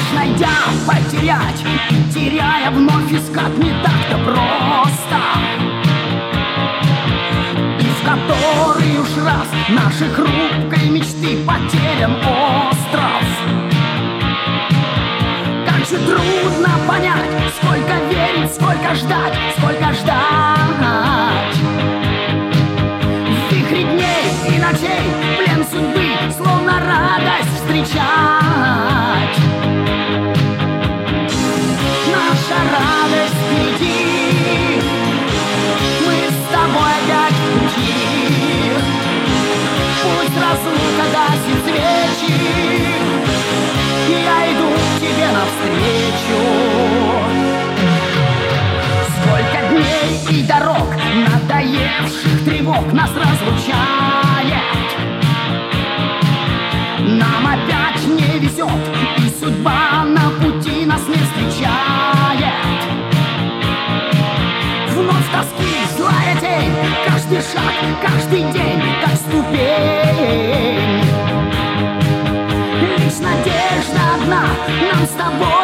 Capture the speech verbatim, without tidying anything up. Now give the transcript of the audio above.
найдя, потерять, теряя вновь искать не так-то просто. И в который уж раз нашей хрупкой мечты потерян остров. Как же трудно понять, сколько верить, сколько ждать, сколько ждать. В вихре дней и ночей плен судьбы, словно радость встречать. Наша радость впереди, мы с тобой опять в пути. Пусть разлука гасит свечи, я иду к тебе навстречу. Сколько дней и дорог, надоевших тревог нас разлучает. Нам опять не везет, и судьба на пути нас не встречает. Вновь тоски, злая тень, каждый шаг, каждый день, как ступень. Лишь надежда одна нам с тобой